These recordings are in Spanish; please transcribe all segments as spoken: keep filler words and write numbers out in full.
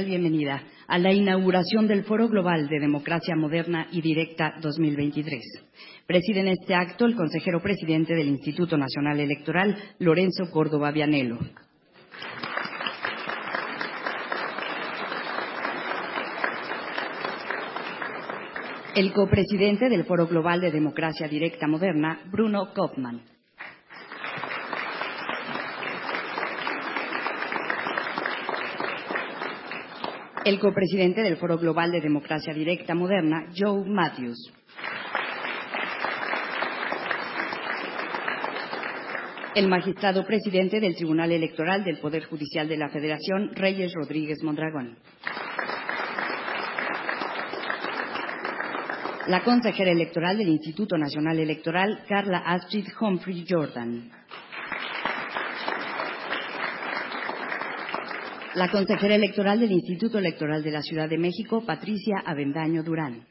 Bienvenida a la inauguración del Foro Global de Democracia Moderna y Directa dos mil veintitrés. Preside en este acto el consejero presidente del Instituto Nacional Electoral, Lorenzo Córdoba Vianello. El copresidente del Foro Global de Democracia Directa Moderna, Bruno Kaufmann. El copresidente del Foro Global de Democracia Directa Moderna, Joe Matthews. El magistrado presidente del Tribunal Electoral del Poder Judicial de la Federación, Reyes Rodríguez Mondragón. La consejera electoral del Instituto Nacional Electoral, Carla Astrid Humphrey Jordan. La consejera electoral del Instituto Electoral de la Ciudad de México, Patricia Avendaño Durán.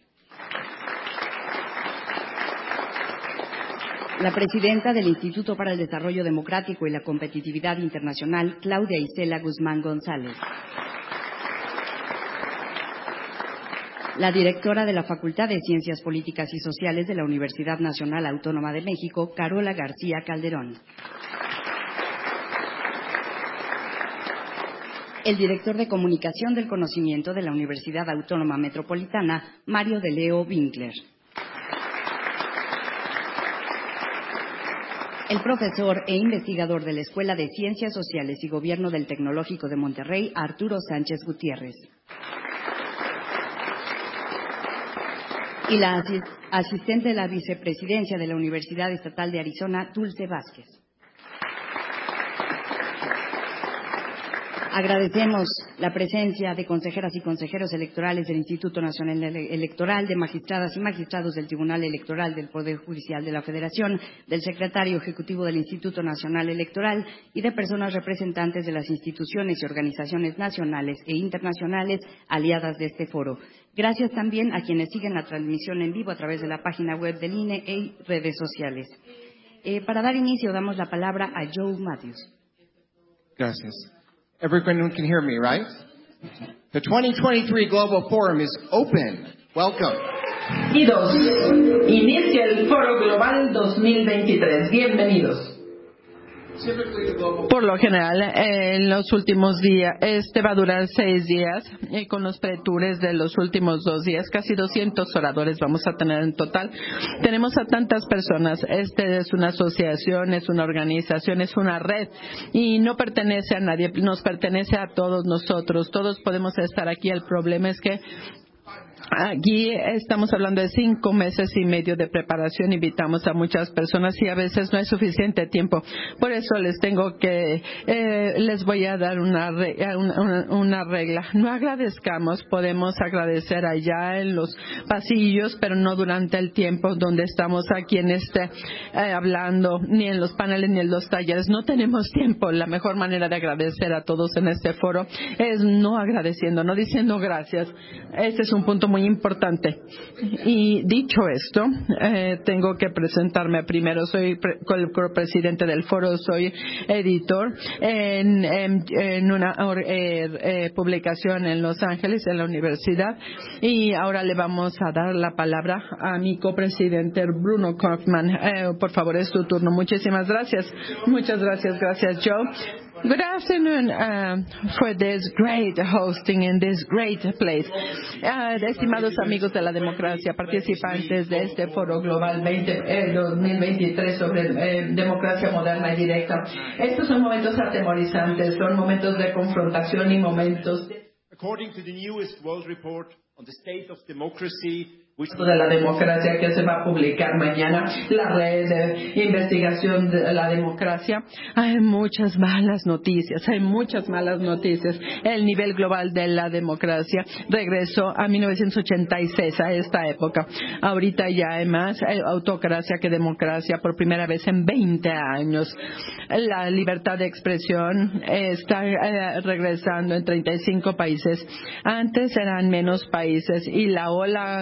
La presidenta del Instituto para el Desarrollo Democrático y la Competitividad Internacional, Claudia Isela Guzmán González. La directora de la Facultad de Ciencias Políticas y Sociales de la Universidad Nacional Autónoma de México, Carola García Calderón. El director de Comunicación del Conocimiento de la Universidad Autónoma Metropolitana, Mario de Leo Winkler. El profesor e investigador de la Escuela de Ciencias Sociales y Gobierno del Tecnológico de Monterrey, Arturo Sánchez Gutiérrez. Y la asistente de la vicepresidencia de la Universidad Estatal de Arizona, Dulce Vázquez. Agradecemos la presencia de consejeras y consejeros electorales del Instituto Nacional Electoral, de magistradas y magistrados del Tribunal Electoral del Poder Judicial de la Federación, del secretario ejecutivo del Instituto Nacional Electoral y de personas representantes de las instituciones y organizaciones nacionales e internacionales aliadas de este foro. Gracias también a quienes siguen la transmisión en vivo a través de la página web del I N E y redes sociales. Eh, para dar inicio, damos la palabra a Joe Matthews. Gracias. Everyone can hear me, right? The twenty twenty-three Global Forum is open. Welcome. Y dos. Inicia el Foro Global dos mil veintitrés. Bienvenidos. Por lo general, en los últimos días, este va a durar seis días, y con los pretures de los últimos dos días, casi doscientos oradores vamos a tener en total. Tenemos a tantas personas. Este es una asociación, es una organización, es una red, y no pertenece a nadie, nos pertenece a todos nosotros. Todos podemos estar aquí. El problema es que aquí estamos hablando de cinco meses y medio de preparación. Invitamos a muchas personas y a veces no hay suficiente tiempo. Por eso les tengo que, eh, les voy a dar una, una, una regla. No agradezcamos, podemos agradecer allá en los pasillos, pero no durante el tiempo donde estamos aquí en este, eh, hablando, ni en los paneles ni en los talleres. No tenemos tiempo. La mejor manera de agradecer a todos en este foro es no agradeciendo, no diciendo gracias. Este es un punto muy importante. Y dicho esto, eh, tengo que presentarme primero. Soy pre presidente del foro, soy editor en, en, en una eh, eh, publicación en Los Ángeles, en la universidad. Y ahora le vamos a dar la palabra a mi copresidente Bruno Kaufmann. Eh, por favor, es tu turno. Muchísimas gracias. Muchas gracias. Gracias, Joe. Good afternoon uh, for this great hosting in this great place. Uh, estimados amigos de la democracia, participantes de este Foro Global veinte, eh, dos mil veintitrés sobre eh, democracia moderna y directa. Estos son momentos atemorizantes, son momentos de confrontación y momentos de... According to the newest World Report on the State of Democracy, de la democracia, que se va a publicar mañana, la red de investigación de la democracia. Hay muchas malas noticias, hay muchas malas noticias. El nivel global de la democracia regresó a mil novecientos ochenta y seis, a esta época. Ahorita ya hay más autocracia que democracia por primera vez en veinte años. La libertad de expresión está eh, regresando en treinta y cinco países. Antes eran menos países y la ola de autocracia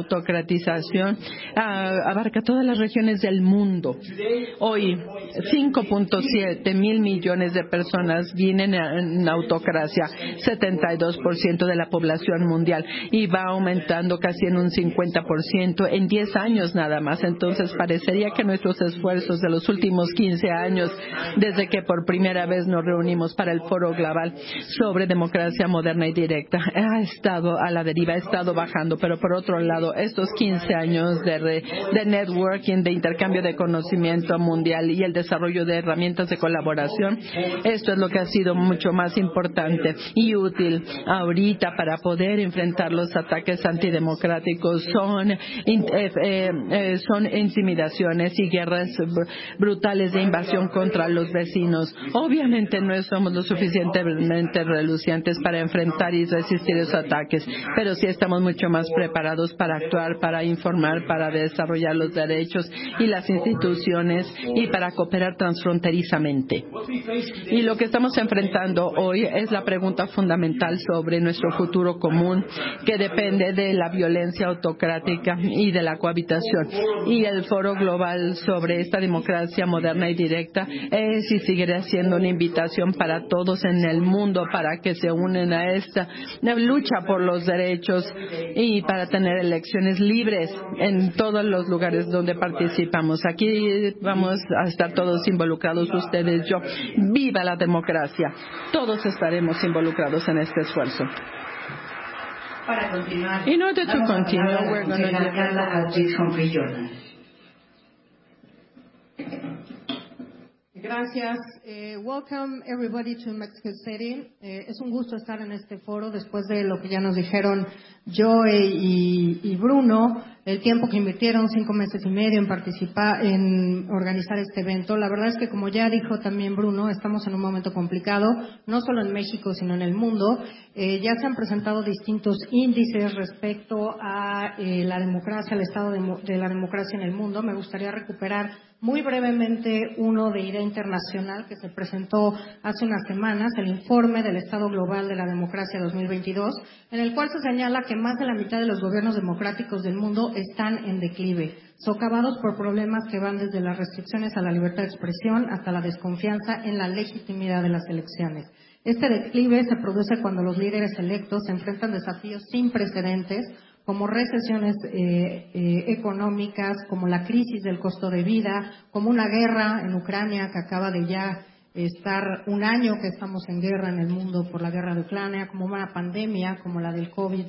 autocratización uh, abarca todas las regiones del mundo. Hoy, cinco punto siete mil millones de personas viven en autocracia, setenta y dos por ciento de la población mundial, y va aumentando casi en un cincuenta por ciento en diez años nada más. Entonces, parecería que nuestros esfuerzos de los últimos quince años, desde que por primera vez nos reunimos para el Foro Global sobre democracia moderna y directa, ha estado a la deriva, ha estado bajando. Pero por otro lado, estos quince años de, re, de networking, de intercambio de conocimiento mundial y el desarrollo de herramientas de colaboración, esto es lo que ha sido mucho más importante y útil ahorita para poder enfrentar los ataques antidemocráticos. Son, eh, eh, eh, son intimidaciones y guerras brutales de invasión contra los vecinos. Obviamente no somos lo suficientemente relucientes para enfrentar y resistir esos ataques, pero sí estamos mucho más preparados para actuar, para informar, para desarrollar los derechos y las instituciones y para cooperar transfronterizamente. Y lo que estamos enfrentando hoy es la pregunta fundamental sobre nuestro futuro común, que depende de la violencia autocrática y de la cohabitación. Y el Foro Global sobre esta democracia moderna y directa es y seguirá siendo una invitación para todos en el mundo para que se unen a esta lucha por los derechos y para tener elecciones libres en todos los lugares donde participamos. Aquí vamos a estar todos involucrados, ustedes, yo. ¡Viva la democracia! Todos estaremos involucrados en este esfuerzo. Para continuar, In order to continue, we're going to give Gracias. Eh, welcome everybody to Mexico City. Eh, es un gusto estar en este foro después de lo que ya nos dijeron Joe y, y Bruno, el tiempo que invirtieron, cinco meses y medio en participar, en organizar este evento. La verdad es que, como ya dijo también Bruno, estamos en un momento complicado, no solo en México, sino en el mundo. Eh, ya se han presentado distintos índices respecto a eh, la democracia, el estado de, de la democracia en el mundo. Me gustaría recuperar muy brevemente uno de I D E Internacional que se presentó hace unas semanas, el informe del Estado Global de la Democracia dos mil veintidós, en el cual se señala que más de la mitad de los gobiernos democráticos del mundo están en declive, socavados por problemas que van desde las restricciones a la libertad de expresión hasta la desconfianza en la legitimidad de las elecciones. Este declive se produce cuando los líderes electos se enfrentan desafíos sin precedentes, como recesiones eh, eh, económicas, como la crisis del costo de vida, como una guerra en Ucrania que acaba de ya estar un año que estamos en guerra en el mundo por la guerra de Ucrania, como una pandemia como la del COVID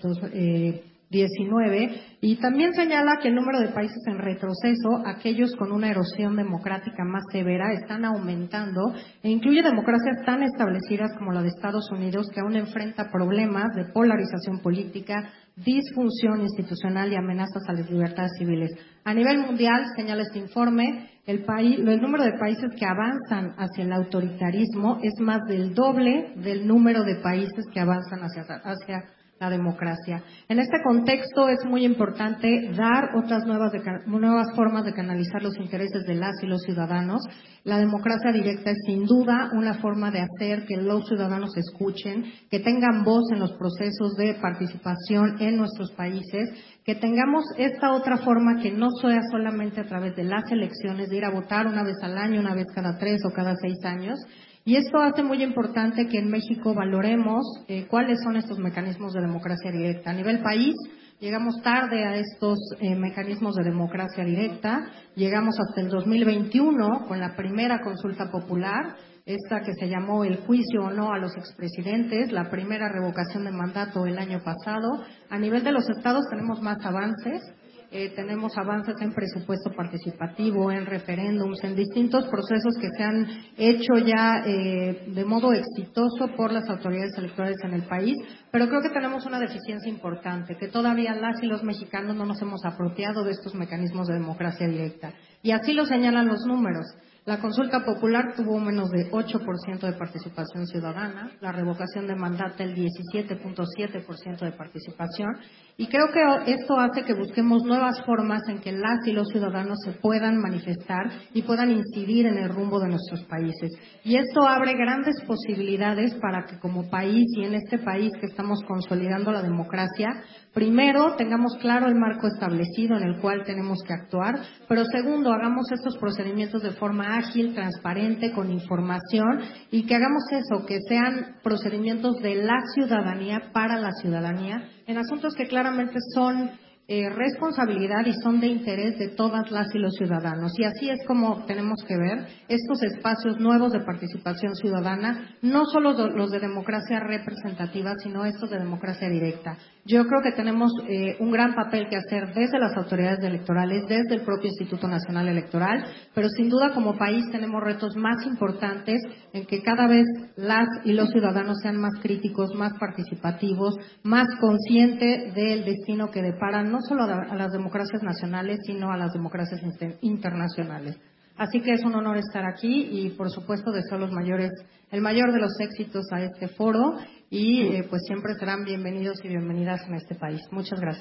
diecinueve, y también señala que el número de países en retroceso, aquellos con una erosión democrática más severa, están aumentando, e incluye democracias tan establecidas como la de Estados Unidos, que aún enfrenta problemas de polarización política, disfunción institucional y amenazas a las libertades civiles. A nivel mundial, señala este informe, el, país, el número de países que avanzan hacia el autoritarismo es más del doble del número de países que avanzan hacia, hacia la democracia. En este contexto es muy importante dar otras nuevas, de, nuevas formas de canalizar los intereses de las y los ciudadanos. La democracia directa es sin duda una forma de hacer que los ciudadanos escuchen, que tengan voz en los procesos de participación en nuestros países, que tengamos esta otra forma que no sea solamente a través de las elecciones, de ir a votar una vez al año, una vez cada tres o cada seis años. Y esto hace muy importante que en México valoremos eh, cuáles son estos mecanismos de democracia directa. A nivel país, llegamos tarde a estos eh, mecanismos de democracia directa. Llegamos hasta el dos mil veintiuno con la primera consulta popular, esta que se llamó el juicio o no a los expresidentes, la primera revocación de mandato el año pasado. A nivel de los estados tenemos más avances. Eh, tenemos avances en presupuesto participativo, en referéndums, en distintos procesos que se han hecho ya eh, de modo exitoso por las autoridades electorales en el país, pero creo que tenemos una deficiencia importante, que todavía las y los mexicanos no nos hemos apropiado de estos mecanismos de democracia directa. Y así lo señalan los números. La consulta popular tuvo menos de ocho por ciento de participación ciudadana, la revocación de mandato el diecisiete punto siete por ciento de participación, y creo que esto hace que busquemos nuevas formas en que las y los ciudadanos se puedan manifestar y puedan incidir en el rumbo de nuestros países. Y esto abre grandes posibilidades para que como país y en este país que estamos consolidando la democracia, primero tengamos claro el marco establecido en el cual tenemos que actuar, pero segundo, hagamos estos procedimientos de forma ágil, transparente, con información, y que hagamos eso, que sean procedimientos de la ciudadanía para la ciudadanía, en asuntos que claramente son eh, responsabilidad y son de interés de todas las y los ciudadanos. Y así es como tenemos que ver estos espacios nuevos de participación ciudadana, no solo los de democracia representativa, sino estos de democracia directa. Yo creo que tenemos eh, un gran papel que hacer desde las autoridades electorales, desde el propio Instituto Nacional Electoral, pero sin duda como país tenemos retos más importantes en que cada vez las y los ciudadanos sean más críticos, más participativos, más conscientes del destino que deparan no solo a las democracias nacionales, sino a las democracias internacionales. Así que es un honor estar aquí y, por supuesto, deseo los mayores, el mayor de los éxitos a este foro y eh, pues siempre serán bienvenidos y bienvenidas en este país. Muchas gracias.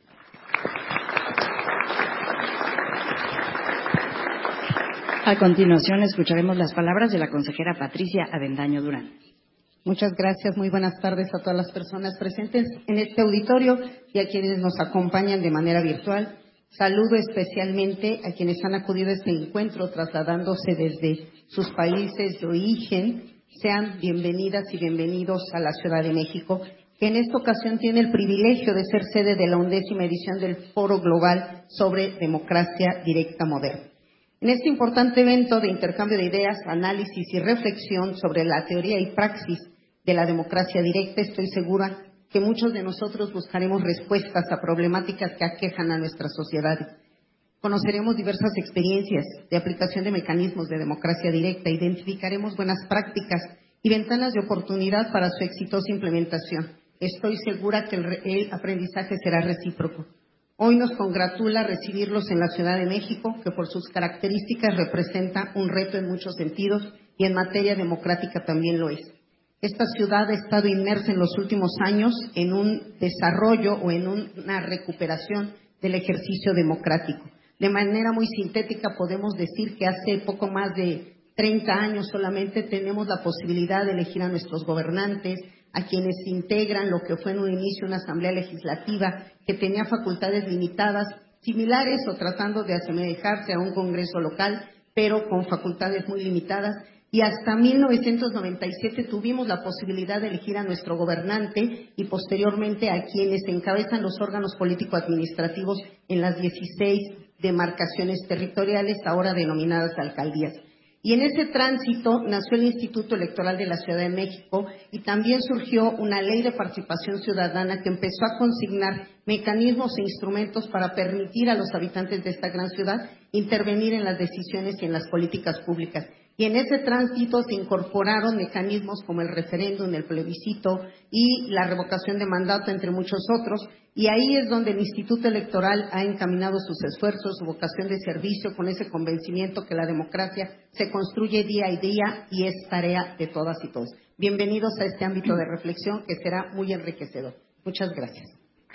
A continuación escucharemos las palabras de la consejera Patricia Avendaño Durán. Muchas gracias, muy buenas tardes a todas las personas presentes en este auditorio y a quienes nos acompañan de manera virtual. Saludo especialmente a quienes han acudido a este encuentro trasladándose desde sus países de origen. Sean bienvenidas y bienvenidos a la Ciudad de México, que en esta ocasión tiene el privilegio de ser sede de la undécima edición del Foro Global sobre Democracia Directa Moderna. En este importante evento de intercambio de ideas, análisis y reflexión sobre la teoría y praxis de la democracia directa, estoy segura que muchos de nosotros buscaremos respuestas a problemáticas que aquejan a nuestras sociedades. Conoceremos diversas experiencias de aplicación de mecanismos de democracia directa, identificaremos buenas prácticas y ventanas de oportunidad para su exitosa implementación. Estoy segura que el, el aprendizaje será recíproco. Hoy nos congratula recibirlos en la Ciudad de México, que por sus características representa un reto en muchos sentidos y en materia democrática también lo es. Esta ciudad ha estado inmersa en los últimos años en un desarrollo o en una recuperación del ejercicio democrático. De manera muy sintética podemos decir que hace poco más de treinta años solamente tenemos la posibilidad de elegir a nuestros gobernantes, a quienes integran lo que fue en un inicio una asamblea legislativa que tenía facultades limitadas, similares o tratando de asemejarse a un congreso local, pero con facultades muy limitadas. Y hasta mil novecientos noventa y siete tuvimos la posibilidad de elegir a nuestro gobernante y posteriormente a quienes encabezan los órganos político-administrativos en las dieciséis demarcaciones territoriales, ahora denominadas alcaldías. Y en ese tránsito nació el Instituto Electoral de la Ciudad de México y también surgió una ley de participación ciudadana que empezó a consignar mecanismos e instrumentos para permitir a los habitantes de esta gran ciudad intervenir en las decisiones y en las políticas públicas. Y en ese tránsito se incorporaron mecanismos como el referéndum, el plebiscito y la revocación de mandato, entre muchos otros. Y ahí es donde el Instituto Electoral ha encaminado sus esfuerzos, su vocación de servicio, con ese convencimiento que la democracia se construye día a día y es tarea de todas y todos. Bienvenidos a este ámbito de reflexión que será muy enriquecedor. Muchas gracias.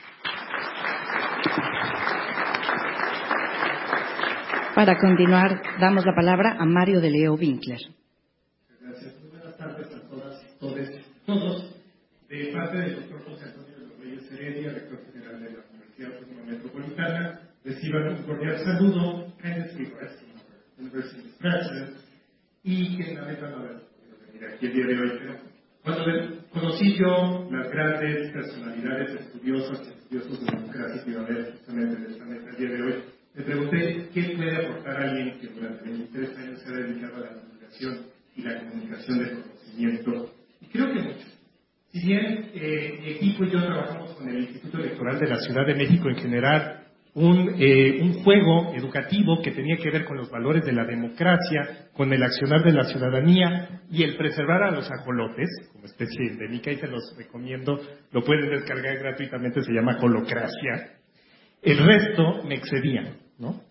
Para continuar, damos la palabra a Mario de Leo Winkler. Gracias. Muy buenas tardes a todas, todos, todos. De parte del doctor José Antonio de los Reyes Heredia, rector general de la Universidad Autónoma Metropolitana, reciban un cordial saludo, kindly requesting our University President, y que lamento no haber podido venir aquí el día de hoy. Pero cuando conocí yo las grandes personalidades estudiosas y estudiosos de democracia y ciudadanía, justamente de esta mesa el día de hoy, me pregunté qué puede aportar alguien que durante veintitrés años se ha dedicado a la divulgación y la comunicación de conocimiento. Y creo que mucho. Si bien eh, mi equipo y yo trabajamos con el Instituto Electoral de la Ciudad de México en generar un, eh, un juego educativo que tenía que ver con los valores de la democracia, con el accionar de la ciudadanía y el preservar a los ajolotes, como especie endémica, y se los recomiendo, lo pueden descargar gratuitamente, se llama Holocracia. El resto me excedía, ¿no?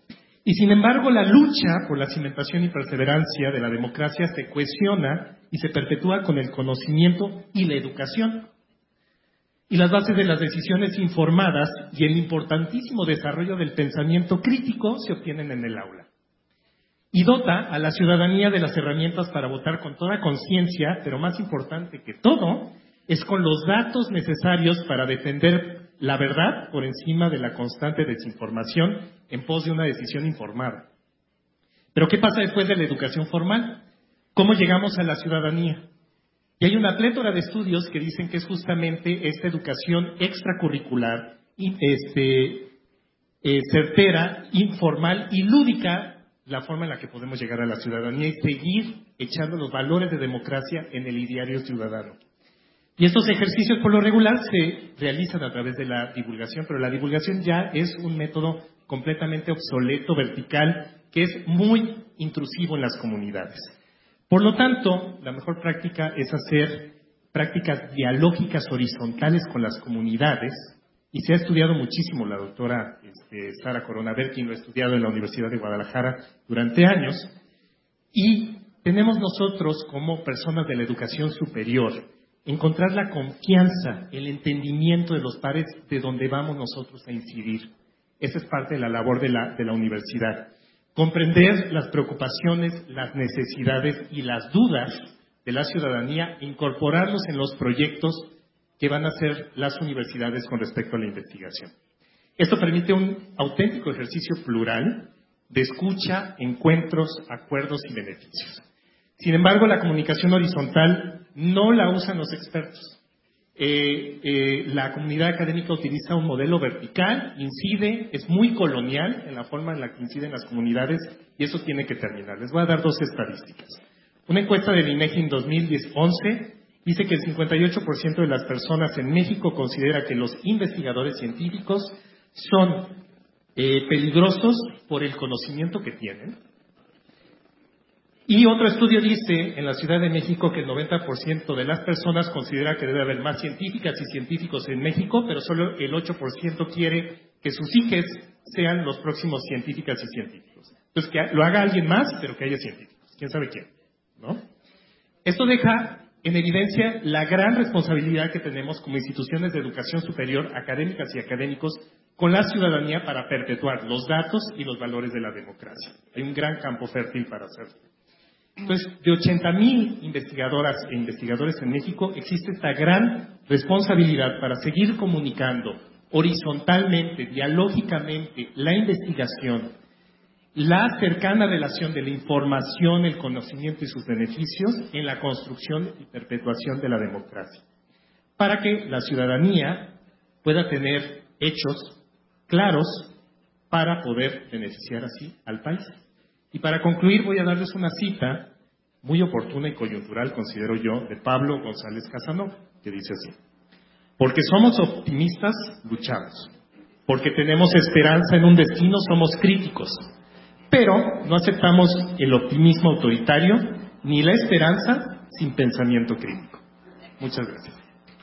Y sin embargo, la lucha por la cimentación y perseverancia de la democracia se cohesiona y se perpetúa con el conocimiento y la educación. Y las bases de las decisiones informadas y el importantísimo desarrollo del pensamiento crítico se obtienen en el aula. Y dota a la ciudadanía de las herramientas para votar con toda conciencia, pero más importante que todo, es con los datos necesarios para defender la verdad por encima de la constante desinformación en pos de una decisión informada. Pero ¿qué pasa después de la educación formal? ¿Cómo llegamos a la ciudadanía? Y hay una plétora de estudios que dicen que es justamente esta educación extracurricular, este, eh, certera, informal y lúdica, la forma en la que podemos llegar a la ciudadanía y seguir echando los valores de democracia en el ideario ciudadano. Y estos ejercicios por lo regular se realizan a través de la divulgación, pero la divulgación ya es un método completamente obsoleto, vertical, que es muy intrusivo en las comunidades. Por lo tanto, la mejor práctica es hacer prácticas dialógicas horizontales con las comunidades, y se ha estudiado muchísimo, la doctora este, Sara Corona Berkin lo ha estudiado en la Universidad de Guadalajara durante años, y tenemos nosotros como personas de la educación superior encontrar la confianza, el entendimiento de los pares de donde vamos nosotros a incidir. Esa es parte de la labor de la, de la universidad. Comprender las preocupaciones, las necesidades y las dudas de la ciudadanía, incorporarlos en los proyectos que van a hacer las universidades con respecto a la investigación. Esto permite un auténtico ejercicio plural de escucha, encuentros, acuerdos y beneficios. Sin embargo, la comunicación horizontal no la usan los expertos. Eh, eh, la comunidad académica utiliza un modelo vertical, incide, es muy colonial en la forma en la que inciden las comunidades y eso tiene que terminar. Les voy a dar dos estadísticas. Una encuesta del INEGI en dos mil once dice que el cincuenta y ocho por ciento de las personas en México considera que los investigadores científicos son eh, peligrosos por el conocimiento que tienen. Y otro estudio dice en la Ciudad de México que el noventa por ciento de las personas considera que debe haber más científicas y científicos en México, pero solo el ocho por ciento quiere que sus hijos sean los próximos científicas y científicos. Entonces, que lo haga alguien más, pero que haya científicos. ¿Quién sabe quién? ¿No? Esto deja en evidencia la gran responsabilidad que tenemos como instituciones de educación superior, académicas y académicos, con la ciudadanía para perpetuar los datos y los valores de la democracia. Hay un gran campo fértil para hacerlo. Entonces, de ochenta mil investigadoras e investigadores en México, existe esta gran responsabilidad para seguir comunicando horizontalmente, dialógicamente, la investigación, la cercana relación de la información, el conocimiento y sus beneficios en la construcción y perpetuación de la democracia, para que la ciudadanía pueda tener hechos claros para poder beneficiar así al país. Y para concluir voy a darles una cita muy oportuna y coyuntural, considero yo, de Pablo González Casanova, que dice así: porque somos optimistas, luchamos. Porque tenemos esperanza en un destino, somos críticos. Pero no aceptamos el optimismo autoritario ni la esperanza sin pensamiento crítico. Muchas gracias.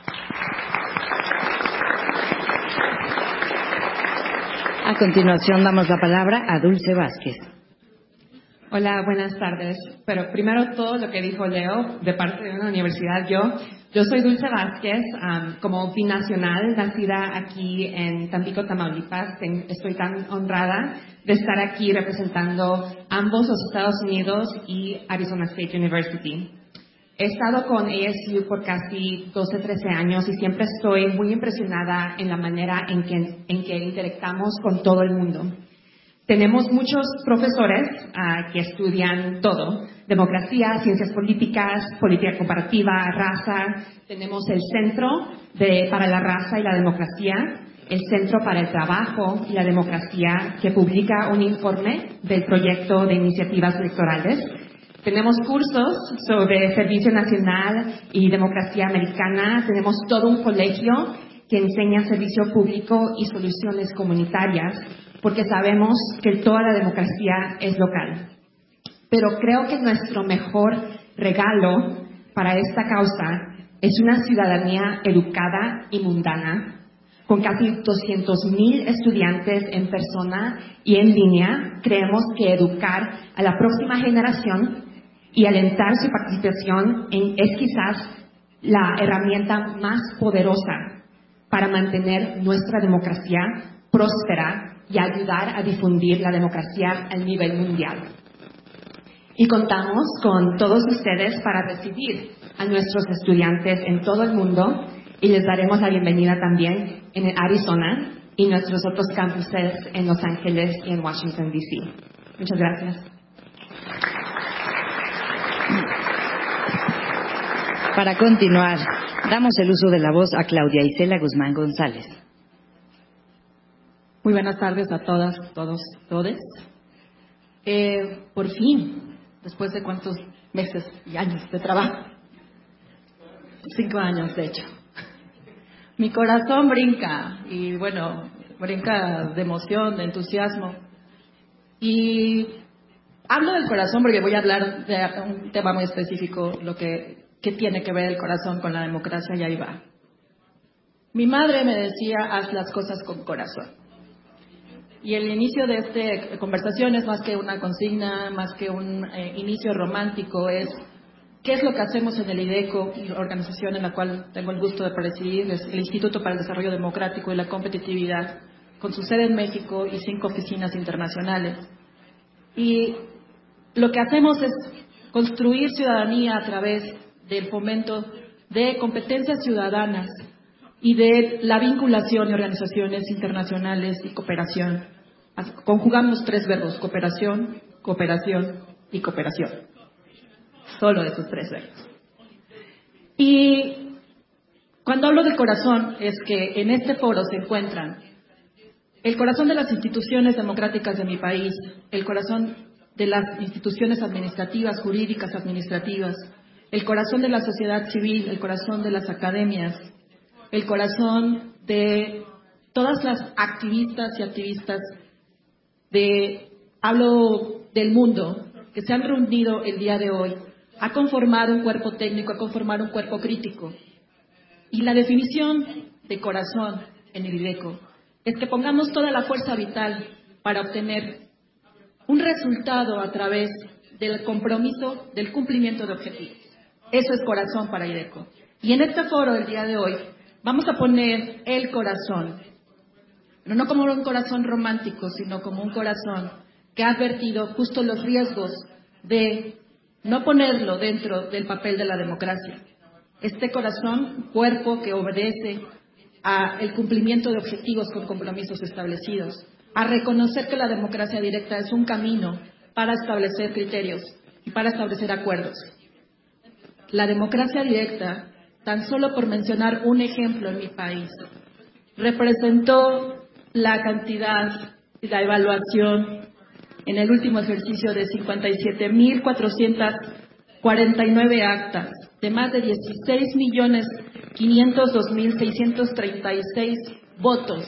A continuación damos la palabra a Dulce Vázquez. Hola, buenas tardes. Pero primero todo lo que dijo Leo, de parte de una universidad, yo, yo soy Dulce Vázquez, um, como binacional, nacida aquí en Tampico, Tamaulipas. Ten, estoy tan honrada de estar aquí representando ambos los Estados Unidos y Arizona State University. He estado con A S U por casi doce, trece años y siempre estoy muy impresionada en la manera en que, en que interactuamos con todo el mundo. Tenemos muchos profesores uh, que estudian todo: democracia, ciencias políticas, política comparativa, raza. Tenemos el Centro de, para la Raza y la Democracia, el Centro para el Trabajo y la Democracia, que publica un informe del proyecto de iniciativas electorales. Tenemos cursos sobre Servicio Nacional y Democracia Americana. Tenemos todo un colegio que enseña servicio público y soluciones comunitarias, porque sabemos que toda la democracia es local. Pero creo que nuestro mejor regalo para esta causa es una ciudadanía educada y mundana, con casi doscientos mil estudiantes en persona y en línea, creemos que educar a la próxima generación y alentar su participación en, es quizás la herramienta más poderosa para mantener nuestra democracia próspera y ayudar a difundir la democracia a nivel mundial. Y contamos con todos ustedes para recibir a nuestros estudiantes en todo el mundo y les daremos la bienvenida también en Arizona y nuestros otros campuses en Los Ángeles y en Washington, D C Muchas gracias. Para continuar, damos el uso de la voz a Claudia Isela Guzmán González. Muy buenas tardes a todas, todos, todes. Eh, por fin, después de cuántos meses y años de trabajo, cinco años de hecho, mi corazón brinca y bueno, brinca de emoción, de entusiasmo. Y hablo del corazón porque voy a hablar de un tema muy específico, lo que, que tiene que ver el corazón con la democracia, y ahí va. Mi madre me decía, haz las cosas con corazón. Y el inicio de esta conversación es más que una consigna, más que un eh, inicio romántico, es qué es lo que hacemos en el IDECO, la organización en la cual tengo el gusto de presidir, es el Instituto para el Desarrollo Democrático y la Competitividad, con su sede en México y cinco oficinas internacionales. Y lo que hacemos es construir ciudadanía a través del fomento de competencias ciudadanas y de la vinculación de organizaciones internacionales y cooperación. Conjugamos tres verbos: cooperación, cooperación y cooperación. Solo de esos tres verbos. Y cuando hablo del corazón, es que en este foro se encuentran el corazón de las instituciones democráticas de mi país, el corazón de las instituciones administrativas, jurídicas, administrativas, el corazón de la sociedad civil, el corazón de las academias, el corazón de todas las activistas y activistas de, hablo del mundo, que se han reunido el día de hoy a conformar un cuerpo técnico, a conformar un cuerpo crítico. Y la definición de corazón en el IDECO es que pongamos toda la fuerza vital para obtener un resultado a través del compromiso del cumplimiento de objetivos. Eso es corazón para IDECO. Y en este foro del día de hoy vamos a poner el corazón, pero no como un corazón romántico, sino como un corazón que ha advertido justo los riesgos de no ponerlo dentro del papel de la democracia. Este corazón, cuerpo que obedece al cumplimiento de objetivos con compromisos establecidos, a reconocer que la democracia directa es un camino para establecer criterios y para establecer acuerdos. La democracia directa, tan solo por mencionar un ejemplo en mi país, representó la cantidad y la evaluación en el último ejercicio de cincuenta y siete mil cuatrocientas cuarenta y nueve actas, de más de dieciséis millones quinientos dos mil seiscientos treinta y seis votos.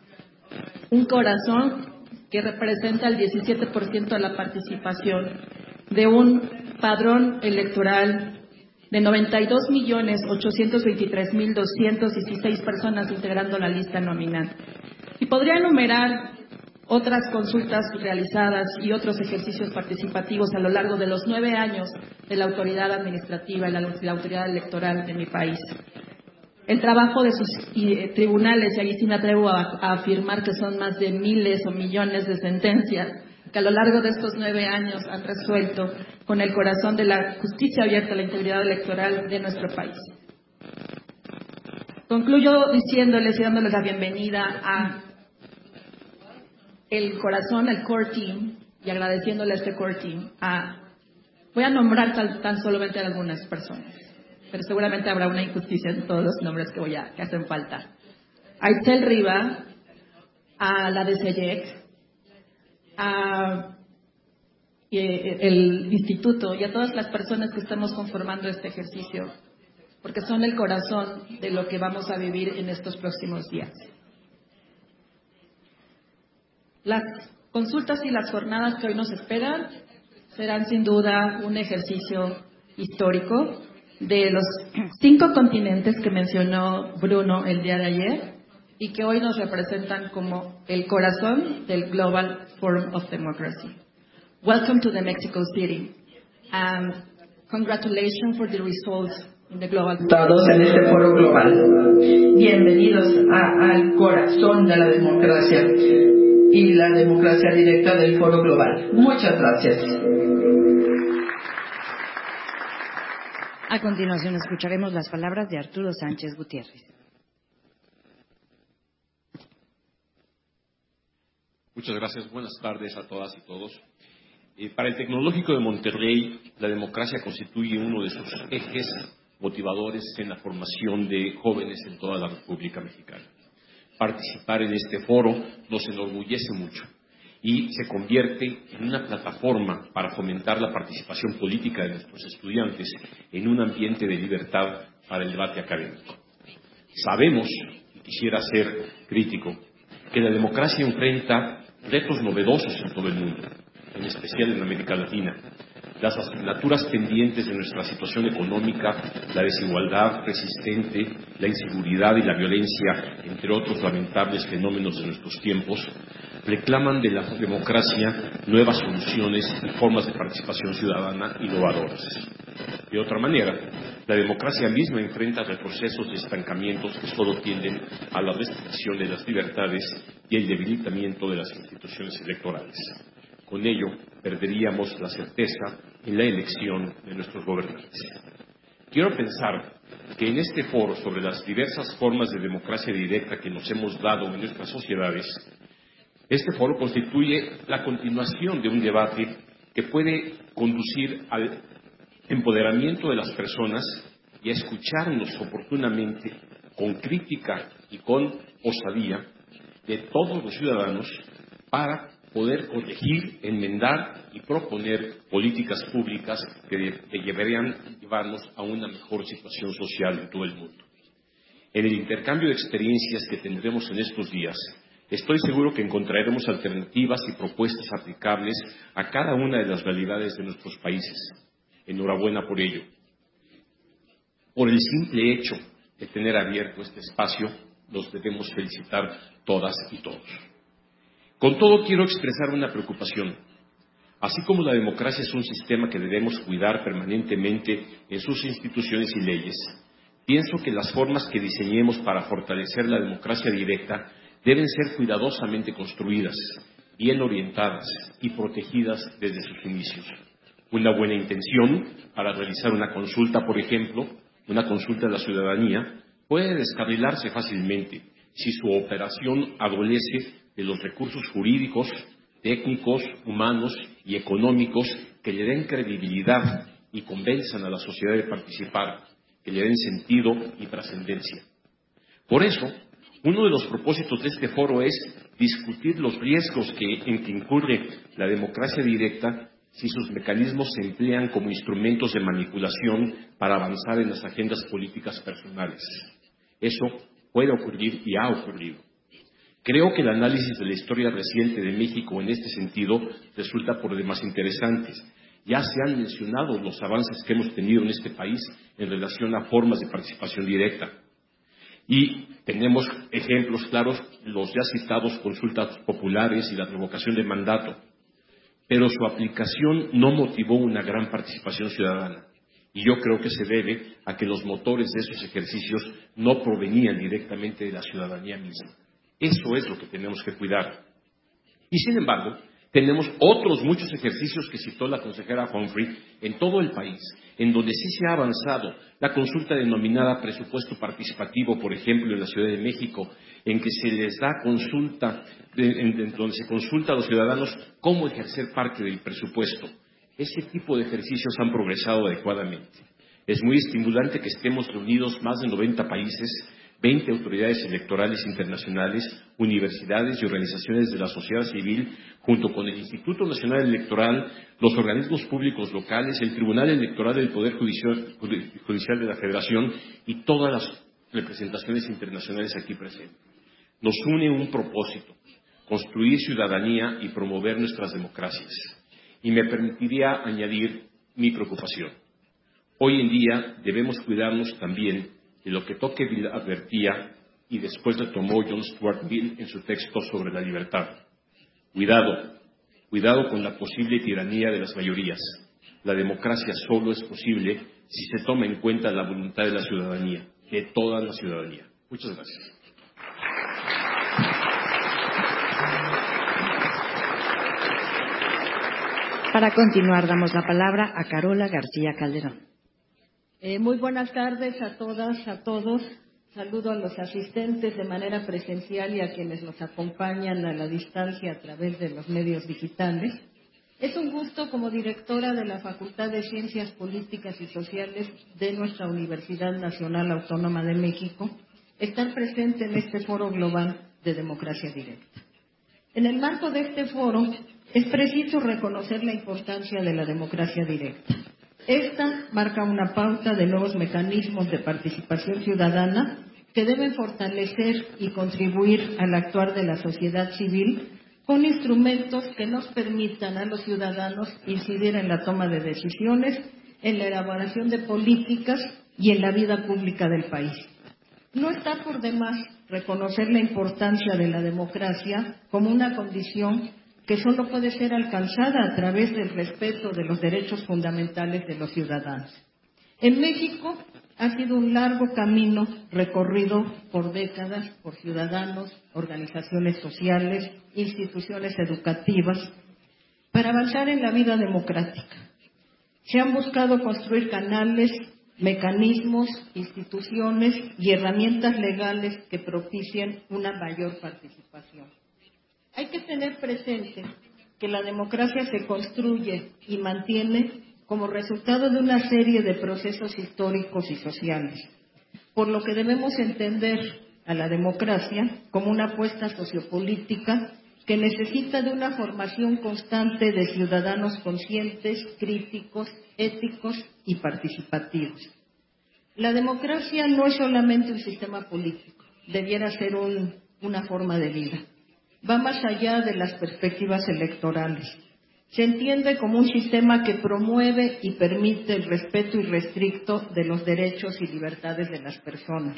Un corazón que representa el diecisiete por ciento de la participación de un padrón electoral de noventa y dos millones ochocientos veintitrés mil doscientas dieciséis personas integrando la lista nominal. Y podría enumerar otras consultas realizadas y otros ejercicios participativos a lo largo de los nueve años de la autoridad administrativa y la, la autoridad electoral de mi país. El trabajo de sus y, eh, tribunales, y ahí sí me atrevo a, a afirmar que son más de miles o millones de sentencias que a lo largo de estos nueve años han resuelto con el corazón de la justicia abierta, la integridad electoral de nuestro país. Concluyo diciéndoles y dándoles la bienvenida a el corazón, el core team, y agradeciéndole a este core team. A, voy a nombrar tan, tan solamente a algunas personas, pero seguramente habrá una injusticia en todos los nombres que voy a que hacen falta. A Itzel Riva, a la de CELLEC, a eh, el instituto y a todas las personas que estamos conformando este ejercicio, porque son el corazón de lo que vamos a vivir en estos próximos días. Las consultas y las jornadas que hoy nos esperan serán sin duda un ejercicio histórico de los cinco continentes que mencionó Bruno el día de ayer. y que hoy nos representan como el corazón del Global Forum of Democracy. Welcome to the Mexico City. Um, congratulations for the results in the Global Forum. Todos en este foro global. Bienvenidos a, al corazón de la democracia y la democracia directa del foro global. Muchas gracias. A continuación escucharemos las palabras de Arturo Sánchez Gutiérrez. Muchas gracias. Buenas tardes a todas y todos. Eh, para el Tecnológico de Monterrey, la democracia constituye uno de sus ejes motivadores en la formación de jóvenes en toda la República Mexicana. Participar en este foro nos enorgullece mucho y se convierte en una plataforma para fomentar la participación política de nuestros estudiantes en un ambiente de libertad para el debate académico. Sabemos, y quisiera ser crítico, que la democracia enfrenta retos novedosos en todo el mundo, en especial en América Latina. Las asignaturas pendientes de nuestra situación económica, la desigualdad persistente, la inseguridad y la violencia, entre otros lamentables fenómenos de nuestros tiempos, reclaman de la democracia nuevas soluciones y formas de participación ciudadana innovadoras. De otra manera, la democracia misma enfrenta retrocesos y estancamientos que solo tienden a la restricción de las libertades y el debilitamiento de las instituciones electorales. Con ello, perderíamos la certeza en la elección de nuestros gobernantes. Quiero pensar que en este foro sobre las diversas formas de democracia directa que nos hemos dado en nuestras sociedades, este foro constituye la continuación de un debate que puede conducir al empoderamiento de las personas y a escucharnos oportunamente, con crítica y con osadía, de todos los ciudadanos para poder corregir, enmendar y proponer políticas públicas que deberían llevarnos a una mejor situación social en todo el mundo. En el intercambio de experiencias que tendremos en estos días, estoy seguro que encontraremos alternativas y propuestas aplicables a cada una de las realidades de nuestros países. Enhorabuena por ello. Por el simple hecho de tener abierto este espacio, los debemos felicitar todas y todos. Con todo, quiero expresar una preocupación. Así como la democracia es un sistema que debemos cuidar permanentemente en sus instituciones y leyes, pienso que las formas que diseñemos para fortalecer la democracia directa deben ser cuidadosamente construidas, bien orientadas y protegidas desde sus inicios. Una buena intención para realizar una consulta, por ejemplo, una consulta de la ciudadanía, puede descarrilarse fácilmente si su operación adolece de los recursos jurídicos, técnicos, humanos y económicos que le den credibilidad y convenzan a la sociedad de participar, que le den sentido y trascendencia. Por eso, uno de los propósitos de este foro es discutir los riesgos que, en que incurre la democracia directa si sus mecanismos se emplean como instrumentos de manipulación para avanzar en las agendas políticas personales. Eso puede ocurrir y ha ocurrido. Creo que el análisis de la historia reciente de México en este sentido resulta por demás interesante. Ya se han mencionado los avances que hemos tenido en este país en relación a formas de participación directa. Y tenemos ejemplos claros, los ya citados consultas populares y la revocación de mandato. Pero su aplicación no motivó una gran participación ciudadana. Y yo creo que se debe a que los motores de esos ejercicios no provenían directamente de la ciudadanía misma. Eso es lo que tenemos que cuidar. Y sin embargo, tenemos otros muchos ejercicios que citó la consejera Humphrey en todo el país, en donde sí se ha avanzado. La consulta denominada presupuesto participativo, por ejemplo, en la Ciudad de México, en que se les da consulta, en, en donde se consulta a los ciudadanos cómo ejercer parte del presupuesto. Ese tipo de ejercicios han progresado adecuadamente. Es muy estimulante que estemos reunidos más de noventa países, veinte autoridades electorales internacionales, universidades y organizaciones de la sociedad civil, junto con el Instituto Nacional Electoral, los organismos públicos locales, el Tribunal Electoral del Poder Judicial, Judicial de la Federación y todas las representaciones internacionales aquí presentes. Nos une un propósito: construir ciudadanía y promover nuestras democracias. Y me permitiría añadir mi preocupación. Hoy en día debemos cuidarnos también de lo que Tocqueville advertía y después retomó John Stuart Mill en su texto sobre la libertad. Cuidado, cuidado con la posible tiranía de las mayorías. La democracia solo es posible si se toma en cuenta la voluntad de la ciudadanía, de toda la ciudadanía. Muchas gracias. Para continuar, damos la palabra a Carola García Calderón. Eh, muy buenas tardes a todas, a todos. Saludo a los asistentes de manera presencial y a quienes nos acompañan a la distancia a través de los medios digitales. Es un gusto, como directora de la Facultad de Ciencias Políticas y Sociales de nuestra Universidad Nacional Autónoma de México, estar presente en este foro global de democracia directa. En el marco de este foro, es preciso reconocer la importancia de la democracia directa. Esta marca una pauta de nuevos mecanismos de participación ciudadana que deben fortalecer y contribuir al actuar de la sociedad civil con instrumentos que nos permitan a los ciudadanos incidir en la toma de decisiones, en la elaboración de políticas y en la vida pública del país. No está por demás reconocer la importancia de la democracia como una condición que solo puede ser alcanzada a través del respeto de los derechos fundamentales de los ciudadanos. En México ha sido un largo camino recorrido por décadas por ciudadanos, organizaciones sociales, instituciones educativas, para avanzar en la vida democrática. Se han buscado construir canales, mecanismos, instituciones y herramientas legales que propicien una mayor participación. Hay que tener presente que la democracia se construye y mantiene como resultado de una serie de procesos históricos y sociales, por lo que debemos entender a la democracia como una apuesta sociopolítica que necesita de una formación constante de ciudadanos conscientes, críticos, éticos y participativos. La democracia no es solamente un sistema político, debiera ser un, una forma de vida. Va más allá de las perspectivas electorales. Se entiende como un sistema que promueve y permite el respeto irrestricto de los derechos y libertades de las personas,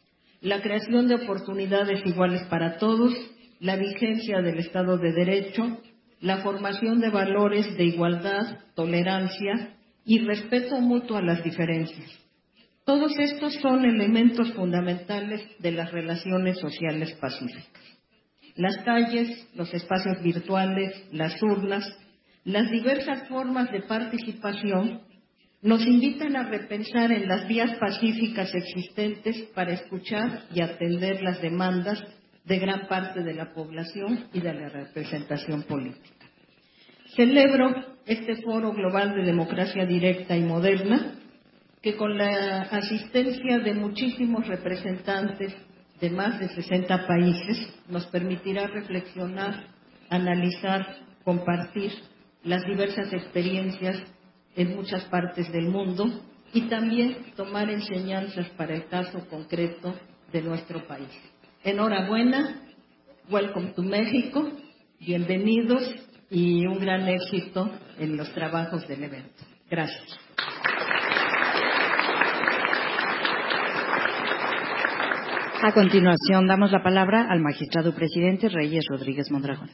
la creación de oportunidades iguales para todos, la vigencia del Estado de Derecho, la formación de valores de igualdad, tolerancia y respeto mutuo a las diferencias. Todos estos son elementos fundamentales de las relaciones sociales pacíficas. Las calles, los espacios virtuales, las urnas, las diversas formas de participación nos invitan a repensar en las vías pacíficas existentes para escuchar y atender las demandas de gran parte de la población y de la representación política. Celebro este Foro Global de Democracia Directa y Moderna, que con la asistencia de muchísimos representantes de más de sesenta países, nos permitirá reflexionar, analizar, compartir las diversas experiencias en muchas partes del mundo y también tomar enseñanzas para el caso concreto de nuestro país. Enhorabuena, welcome to México, bienvenidos y un gran éxito en los trabajos del evento. Gracias. A continuación, damos la palabra al magistrado presidente Reyes Rodríguez Mondragón.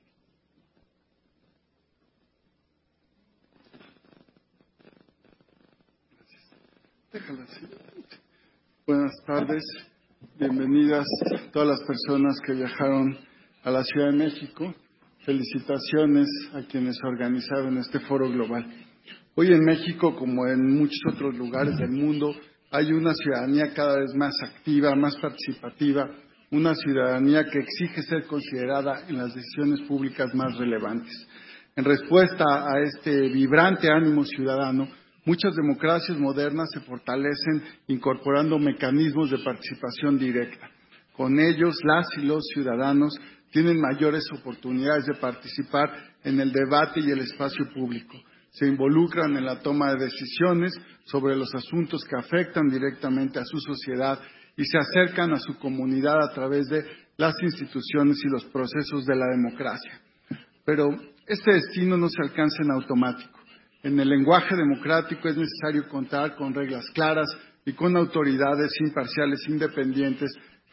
Buenas tardes, bienvenidas todas las personas que viajaron a la Ciudad de México. Felicitaciones a quienes organizaron este foro global. Hoy en México, como en muchos otros lugares del mundo, hay una ciudadanía cada vez más activa, más participativa, una ciudadanía que exige ser considerada en las decisiones públicas más relevantes. En respuesta a este vibrante ánimo ciudadano, muchas democracias modernas se fortalecen incorporando mecanismos de participación directa. Con ellos, las y los ciudadanos tienen mayores oportunidades de participar en el debate y el espacio público. Se involucran en la toma de decisiones sobre los asuntos que afectan directamente a su sociedad y se acercan a su comunidad a través de las instituciones y los procesos de la democracia. Pero este destino no se alcanza en automático. En el lenguaje democrático es necesario contar con reglas claras y con autoridades imparciales independientes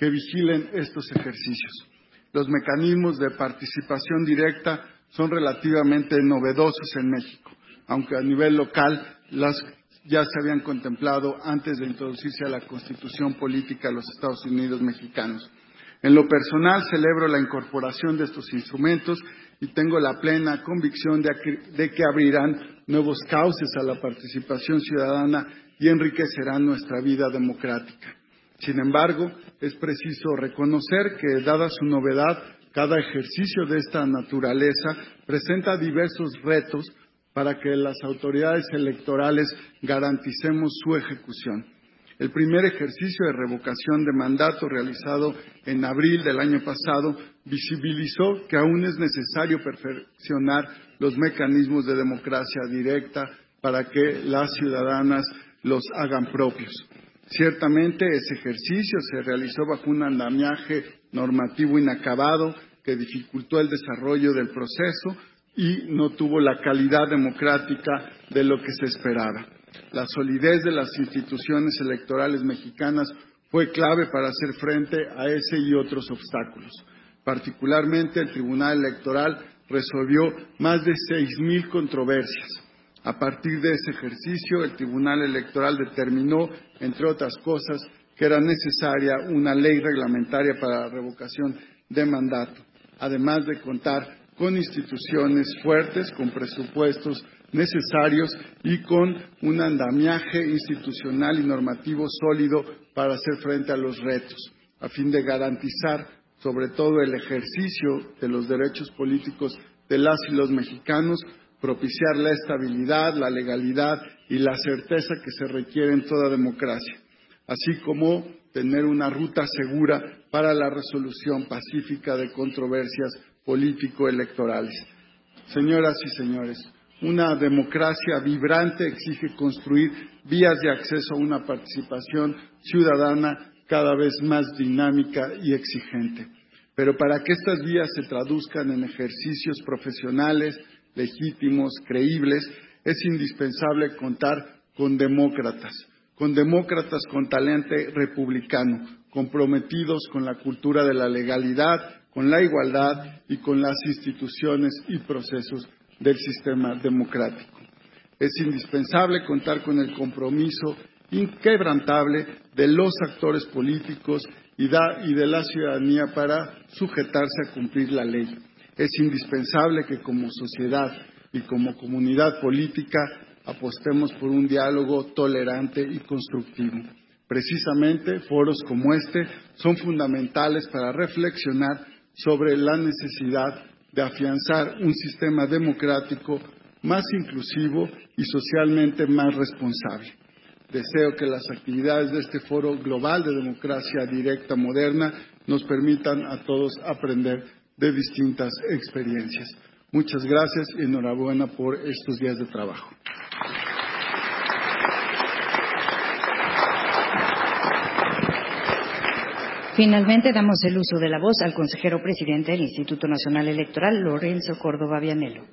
que vigilen estos ejercicios. Los mecanismos de participación directa son relativamente novedosos en México, aunque a nivel local las ya se habían contemplado antes de introducirse a la Constitución Política de los Estados Unidos mexicanos. En lo personal, celebro la incorporación de estos instrumentos y tengo la plena convicción de, de que abrirán nuevos cauces a la participación ciudadana y enriquecerán nuestra vida democrática. Sin embargo, es preciso reconocer que, dada su novedad, cada ejercicio de esta naturaleza presenta diversos retos para que las autoridades electorales garanticemos su ejecución. El primer ejercicio de revocación de mandato realizado en abril del año pasado visibilizó que aún es necesario perfeccionar los mecanismos de democracia directa para que las ciudadanas los hagan propios. Ciertamente, ese ejercicio se realizó bajo un andamiaje normativo inacabado que dificultó el desarrollo del proceso y no tuvo la calidad democrática de lo que se esperaba. La solidez de las instituciones electorales mexicanas fue clave para hacer frente a ese y otros obstáculos. Particularmente, el Tribunal Electoral resolvió más de seis mil controversias. A partir de ese ejercicio, el Tribunal Electoral determinó, entre otras cosas, que era necesaria una ley reglamentaria para la revocación de mandato, además de contar con instituciones fuertes, con presupuestos necesarios y con un andamiaje institucional y normativo sólido para hacer frente a los retos, a fin de garantizar sobre todo el ejercicio de los derechos políticos de las y los mexicanos, propiciar la estabilidad, la legalidad y la certeza que se requiere en toda democracia, así como tener una ruta segura para la resolución pacífica de controversias político-electorales. Señoras y señores, una democracia vibrante exige construir vías de acceso a una participación ciudadana cada vez más dinámica y exigente. Pero para que estas vías se traduzcan en ejercicios profesionales, legítimos, creíbles, es indispensable contar con demócratas, con demócratas con talante republicano, comprometidos con la cultura de la legalidad, con la igualdad y con las instituciones y procesos del sistema democrático. Es indispensable contar con el compromiso inquebrantable de los actores políticos y, da, y de la ciudadanía para sujetarse a cumplir la ley. Es indispensable que como sociedad y como comunidad política apostemos por un diálogo tolerante y constructivo. Precisamente, foros como este son fundamentales para reflexionar sobre la necesidad de afianzar un sistema democrático más inclusivo y socialmente más responsable. Deseo que las actividades de este Foro Global de Democracia Directa Moderna nos permitan a todos aprender de distintas experiencias. Muchas gracias y enhorabuena por estos días de trabajo. Finalmente, damos el uso de la voz al consejero presidente del Instituto Nacional Electoral, Lorenzo Córdoba Vianello.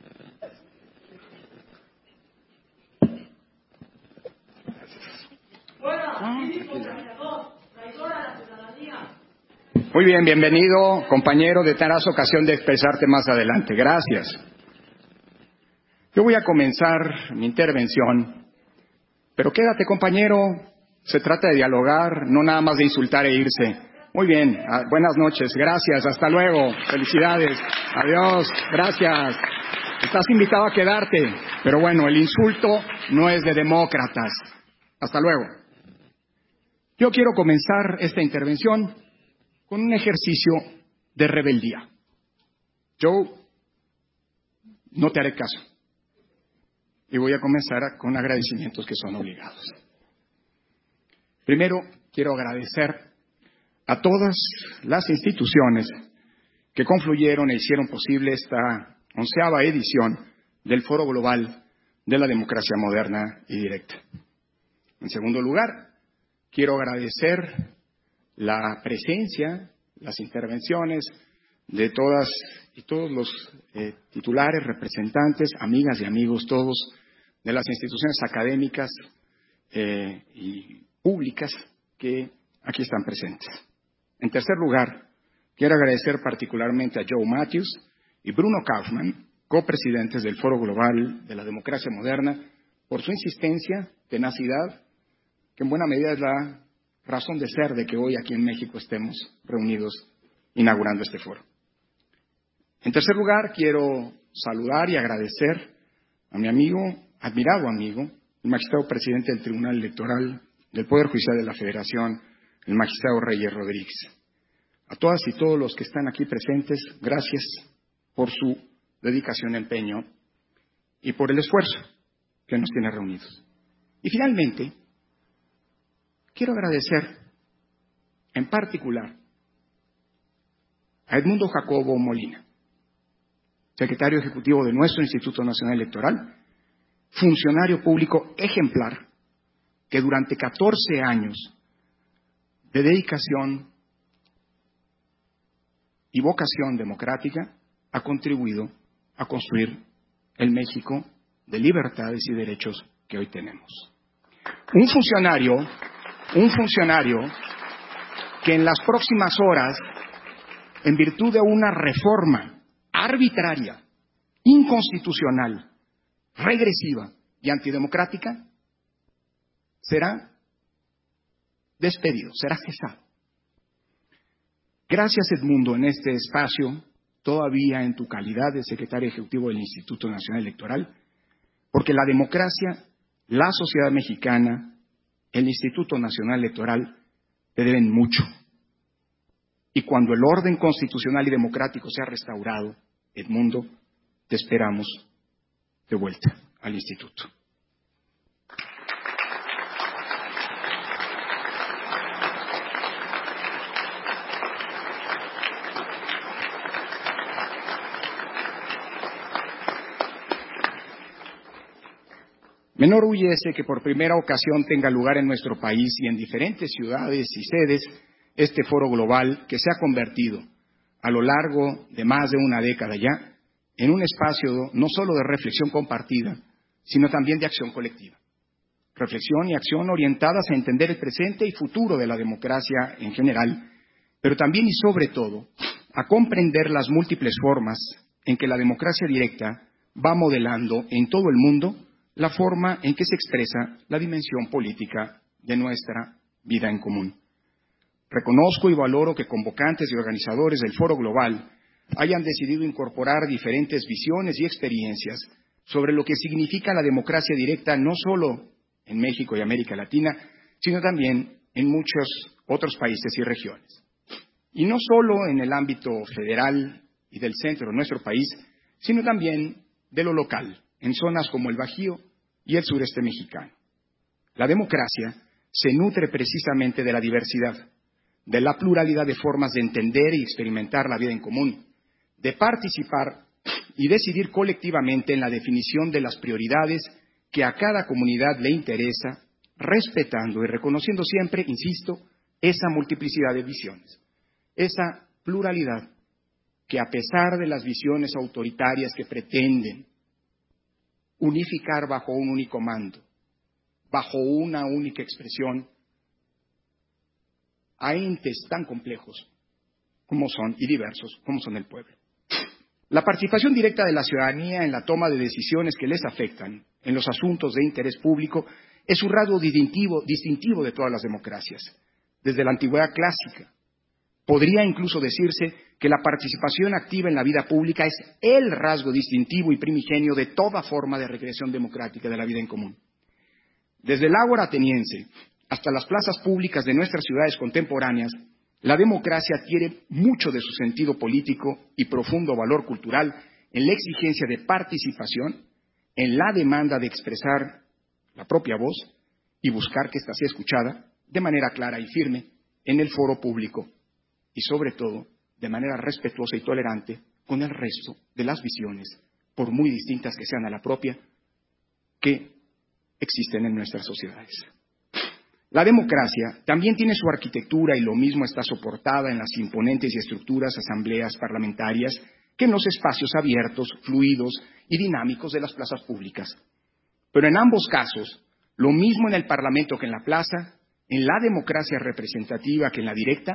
Muy bien, bienvenido, compañero. Tendrás ocasión de expresarte más adelante. Gracias. Yo voy a comenzar mi intervención, pero quédate, compañero. Se trata de dialogar, no nada más de insultar e irse. Muy bien, buenas noches, gracias, hasta luego, felicidades, adiós, gracias. Estás invitado a quedarte, pero bueno, el insulto no es de demócratas. Hasta luego. Yo quiero comenzar esta intervención con un ejercicio de rebeldía. Yo no te haré caso y voy a comenzar con agradecimientos que son obligados. Primero, quiero agradecer a todas las instituciones que confluyeron e hicieron posible esta onceava edición del Foro Global de la Democracia Moderna y Directa. En segundo lugar, quiero agradecer la presencia, las intervenciones de todas y todos los eh, titulares, representantes, amigas y amigos todos de las instituciones académicas eh, y públicas que aquí están presentes. En tercer lugar, quiero agradecer particularmente a Joe Matthews y Bruno Kaufman, copresidentes del Foro Global de la Democracia Moderna, por su insistencia, tenacidad, que en buena medida es la razón de ser de que hoy aquí en México estemos reunidos inaugurando este foro. En tercer lugar, quiero saludar y agradecer a mi amigo, admirado amigo, el magistrado presidente del Tribunal Electoral del Poder Judicial de la Federación, el magistrado Reyes Rodríguez. A todas y todos los que están aquí presentes, gracias por su dedicación, empeño y por el esfuerzo que nos tiene reunidos. Y finalmente, quiero agradecer en particular a Edmundo Jacobo Molina, secretario ejecutivo de nuestro Instituto Nacional Electoral, funcionario público ejemplar que durante catorce años de dedicación y vocación democrática ha contribuido a construir el México de libertades y derechos que hoy tenemos. Un funcionario, un funcionario que en las próximas horas, en virtud de una reforma arbitraria, inconstitucional, regresiva y antidemocrática, será despedido, será cesado. Gracias, Edmundo, en este espacio, todavía en tu calidad de secretario ejecutivo del Instituto Nacional Electoral, porque la democracia, la sociedad mexicana, el Instituto Nacional Electoral te deben mucho. Y cuando el orden constitucional y democrático sea restaurado, Edmundo, te esperamos de vuelta al Instituto. Me enorgullece que por primera ocasión tenga lugar en nuestro país y en diferentes ciudades y sedes este foro global que se ha convertido a lo largo de más de una década ya en un espacio no solo de reflexión compartida, sino también de acción colectiva. Reflexión y acción orientadas a entender el presente y futuro de la democracia en general, pero también y sobre todo a comprender las múltiples formas en que la democracia directa va modelando en todo el mundo la forma en que se expresa la dimensión política de nuestra vida en común. Reconozco y valoro que convocantes y organizadores del Foro Global hayan decidido incorporar diferentes visiones y experiencias sobre lo que significa la democracia directa no solo en México y América Latina, sino también en muchos otros países y regiones. Y no solo en el ámbito federal y del centro de nuestro país, sino también de lo local, en zonas como el Bajío y el sureste mexicano. La democracia se nutre precisamente de la diversidad, de la pluralidad de formas de entender y experimentar la vida en común, de participar y decidir colectivamente en la definición de las prioridades que a cada comunidad le interesa, respetando y reconociendo siempre, insisto, esa multiplicidad de visiones, esa pluralidad que a pesar de las visiones autoritarias que pretenden unificar bajo un único mando, bajo una única expresión, a entes tan complejos como son y diversos como son el pueblo. La participación directa de la ciudadanía en la toma de decisiones que les afectan en los asuntos de interés público es un rasgo distintivo, distintivo de todas las democracias, desde la antigüedad clásica. Podría incluso decirse que la participación activa en la vida pública es el rasgo distintivo y primigenio de toda forma de recreación democrática de la vida en común. Desde el ágora ateniense hasta las plazas públicas de nuestras ciudades contemporáneas, la democracia adquiere mucho de su sentido político y profundo valor cultural en la exigencia de participación, en la demanda de expresar la propia voz y buscar que ésta sea escuchada de manera clara y firme en el foro público y, sobre todo, de manera respetuosa y tolerante con el resto de las visiones, por muy distintas que sean a la propia, que existen en nuestras sociedades. La democracia también tiene su arquitectura y lo mismo está soportada en las imponentes y estructuras asambleas parlamentarias que en los espacios abiertos, fluidos y dinámicos de las plazas públicas. Pero en ambos casos, lo mismo en el Parlamento que en la plaza, en la democracia representativa que en la directa,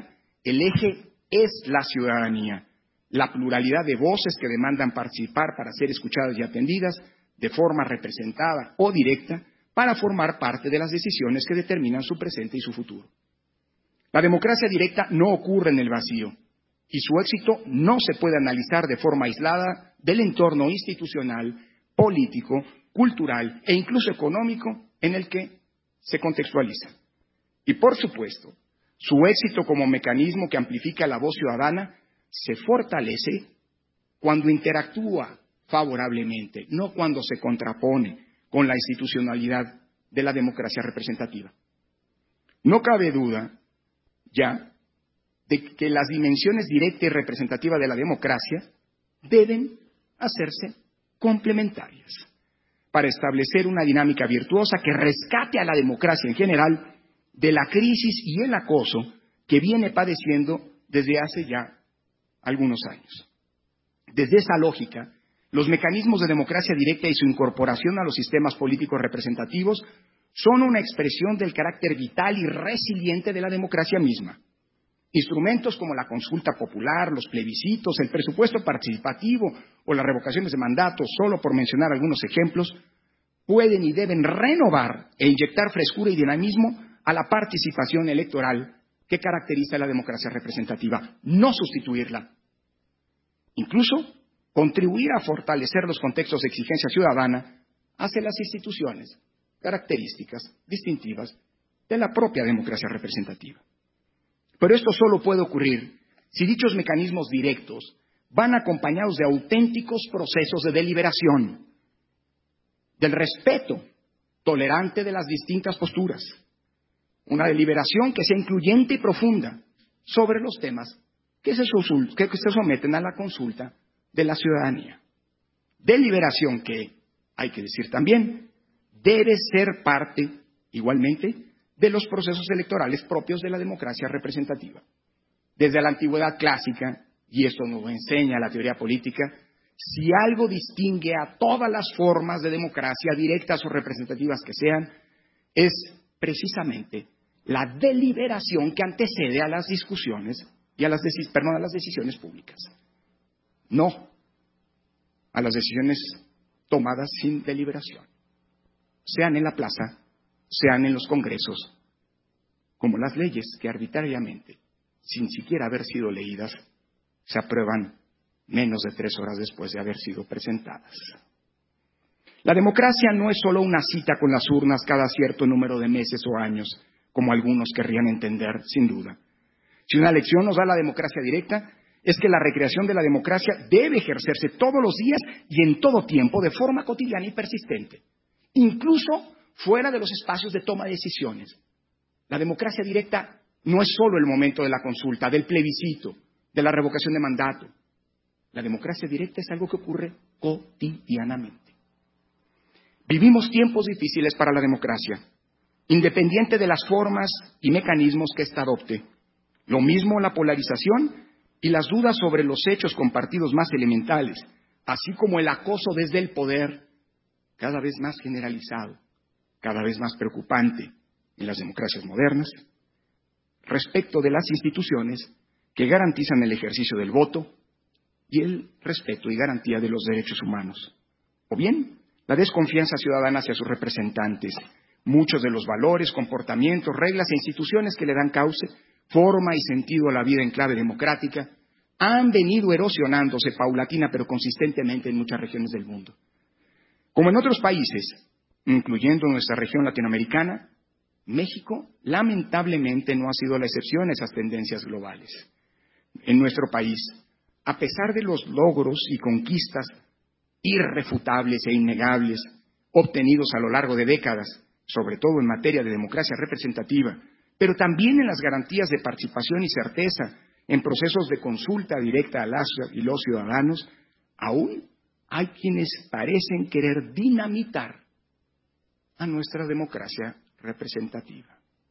el eje es la ciudadanía, la pluralidad de voces que demandan participar para ser escuchadas y atendidas de forma representada o directa para formar parte de las decisiones que determinan su presente y su futuro. La democracia directa no ocurre en el vacío y su éxito no se puede analizar de forma aislada del entorno institucional, político, cultural e incluso económico en el que se contextualiza. Y por supuesto, su éxito como mecanismo que amplifica la voz ciudadana se fortalece cuando interactúa favorablemente, no cuando se contrapone con la institucionalidad de la democracia representativa. No cabe duda ya de que las dimensiones directa y representativa de la democracia deben hacerse complementarias para establecer una dinámica virtuosa que rescate a la democracia en general de la crisis y el acoso que viene padeciendo desde hace ya algunos años. Desde esa lógica, los mecanismos de democracia directa y su incorporación a los sistemas políticos representativos son una expresión del carácter vital y resiliente de la democracia misma. Instrumentos como la consulta popular, los plebiscitos, el presupuesto participativo o las revocaciones de mandato, solo por mencionar algunos ejemplos, pueden y deben renovar e inyectar frescura y dinamismo a la participación electoral que caracteriza a la democracia representativa, no sustituirla. Incluso contribuir a fortalecer los contextos de exigencia ciudadana hacia las instituciones, características distintivas de la propia democracia representativa. Pero esto solo puede ocurrir si dichos mecanismos directos van acompañados de auténticos procesos de deliberación, del respeto tolerante de las distintas posturas, una deliberación que sea incluyente y profunda sobre los temas que se, que se someten a la consulta de la ciudadanía. Deliberación que, hay que decir también, debe ser parte, igualmente, de los procesos electorales propios de la democracia representativa. Desde la antigüedad clásica, y esto nos lo enseña la teoría política, si algo distingue a todas las formas de democracia, directas o representativas que sean, es precisamente la deliberación que antecede a las discusiones y a las, deci- perdón, a las decisiones públicas. No a las decisiones tomadas sin deliberación, sean en la plaza, sean en los congresos, como las leyes que arbitrariamente, sin siquiera haber sido leídas, se aprueban menos de tres horas después de haber sido presentadas. La democracia no es solo una cita con las urnas cada cierto número de meses o años, como algunos querrían entender, sin duda. Si una lección nos da la democracia directa, es que la recreación de la democracia debe ejercerse todos los días y en todo tiempo de forma cotidiana y persistente, incluso fuera de los espacios de toma de decisiones. La democracia directa no es solo el momento de la consulta, del plebiscito, de la revocación de mandato. La democracia directa es algo que ocurre cotidianamente. Vivimos tiempos difíciles para la democracia, independiente de las formas y mecanismos que ésta adopte. Lo mismo la polarización y las dudas sobre los hechos compartidos más elementales, así como el acoso desde el poder, cada vez más generalizado, cada vez más preocupante en las democracias modernas, respecto de las instituciones que garantizan el ejercicio del voto y el respeto y garantía de los derechos humanos. O bien, la desconfianza ciudadana hacia sus representantes, muchos de los valores, comportamientos, reglas e instituciones que le dan cauce, forma y sentido a la vida en clave democrática, han venido erosionándose paulatina pero consistentemente en muchas regiones del mundo. Como en otros países, incluyendo nuestra región latinoamericana, México lamentablemente no ha sido la excepción a esas tendencias globales. En nuestro país, a pesar de los logros y conquistas irrefutables e innegables obtenidos a lo largo de décadas, sobre todo en materia de democracia representativa, pero también en las garantías de participación y certeza en procesos de consulta directa a las y los ciudadanos, aún hay quienes parecen querer dinamitar a nuestra democracia representativa.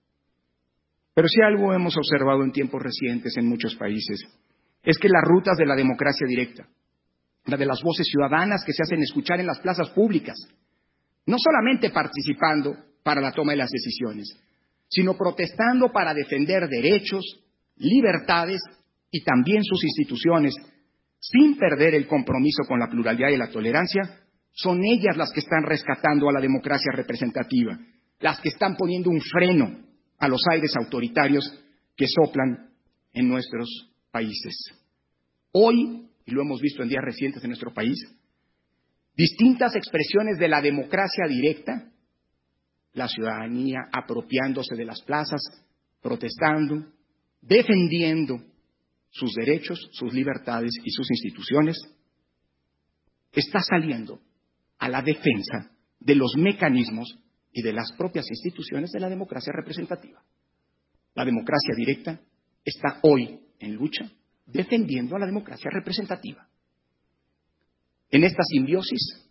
Pero si algo hemos observado en tiempos recientes en muchos países, es que las rutas de la democracia directa, la de las voces ciudadanas que se hacen escuchar en las plazas públicas, no solamente participando para la toma de las decisiones, sino protestando para defender derechos, libertades y también sus instituciones, sin perder el compromiso con la pluralidad y la tolerancia, son ellas las que están rescatando a la democracia representativa, las que están poniendo un freno a los aires autoritarios que soplan en nuestros países. Hoy, y lo hemos visto en días recientes en nuestro país, distintas expresiones de la democracia directa, la ciudadanía apropiándose de las plazas, protestando, defendiendo sus derechos, sus libertades y sus instituciones, está saliendo a la defensa de los mecanismos y de las propias instituciones de la democracia representativa. La democracia directa está hoy en lucha defendiendo a la democracia representativa. En esta simbiosis,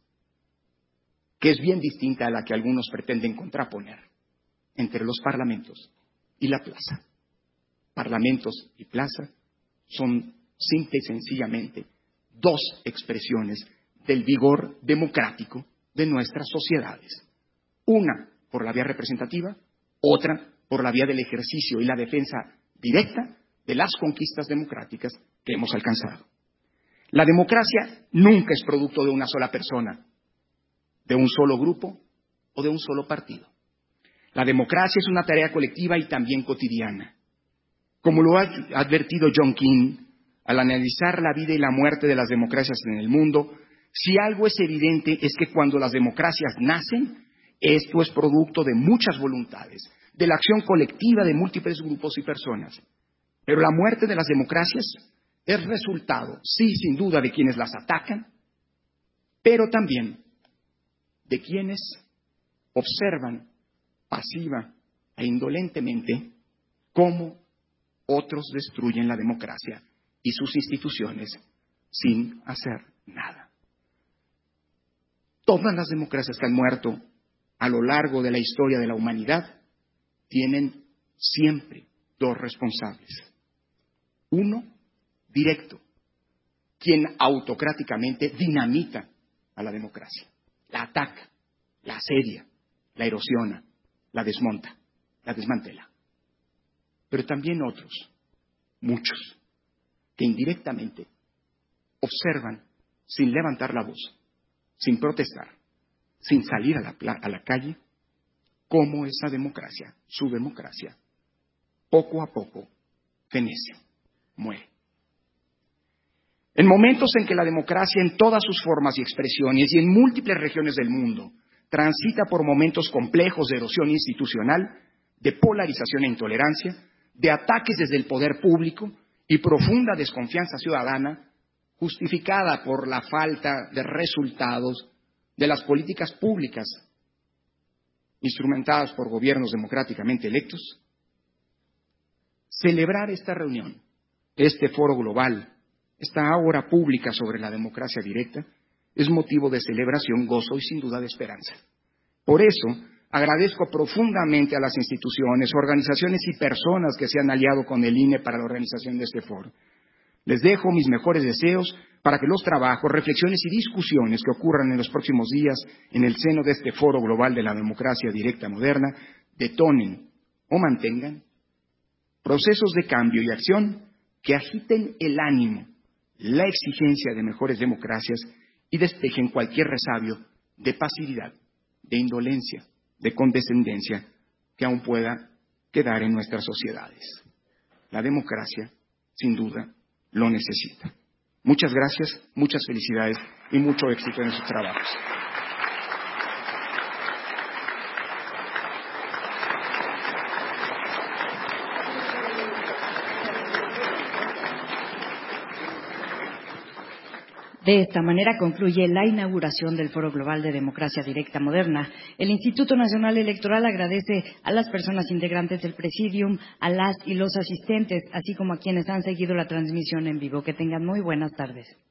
que es bien distinta a la que algunos pretenden contraponer entre los parlamentos y la plaza. Parlamentos y plaza son simple y sencillamente dos expresiones del vigor democrático de nuestras sociedades. Una por la vía representativa, otra por la vía del ejercicio y la defensa directa de las conquistas democráticas que hemos alcanzado. La democracia nunca es producto de una sola persona, de un solo grupo o de un solo partido. La democracia es una tarea colectiva y también cotidiana. Como lo ha advertido John King, al analizar la vida y la muerte de las democracias en el mundo, si algo es evidente es que cuando las democracias nacen, esto es producto de muchas voluntades, de la acción colectiva de múltiples grupos y personas. Pero la muerte de las democracias es resultado, sí, sin duda, de quienes las atacan, pero también de quienes observan pasiva e indolentemente cómo otros destruyen la democracia y sus instituciones sin hacer nada. Todas las democracias que han muerto a lo largo de la historia de la humanidad tienen siempre dos responsables. Uno, directo, quien autocráticamente dinamita a la democracia, la ataca, la asedia, la erosiona, la desmonta, la desmantela. Pero también otros, muchos, que indirectamente observan sin levantar la voz, sin protestar, sin salir a la, a la calle, cómo esa democracia, su democracia, poco a poco fenece, muere. En momentos en que la democracia en todas sus formas y expresiones y en múltiples regiones del mundo transita por momentos complejos de erosión institucional, de polarización e intolerancia, de ataques desde el poder público y profunda desconfianza ciudadana, justificada por la falta de resultados de las políticas públicas instrumentadas por gobiernos democráticamente electos, celebrar esta reunión, este foro global, esta ágora pública sobre la democracia directa, es motivo de celebración, gozo y sin duda de esperanza. Por eso, agradezco profundamente a las instituciones, organizaciones y personas que se han aliado con el I N E para la organización de este foro. Les dejo mis mejores deseos para que los trabajos, reflexiones y discusiones que ocurran en los próximos días en el seno de este foro global de la democracia directa moderna detonen o mantengan procesos de cambio y acción que agiten el ánimo, la exigencia de mejores democracias y despejen cualquier resabio de pasividad, de indolencia, de condescendencia que aún pueda quedar en nuestras sociedades. La democracia, sin duda, lo necesita. Muchas gracias, muchas felicidades y mucho éxito en sus trabajos. De esta manera concluye la inauguración del Foro Global de Democracia Directa Moderna. El Instituto Nacional Electoral agradece a las personas integrantes del Presidium, a las y los asistentes, así como a quienes han seguido la transmisión en vivo. Que tengan muy buenas tardes.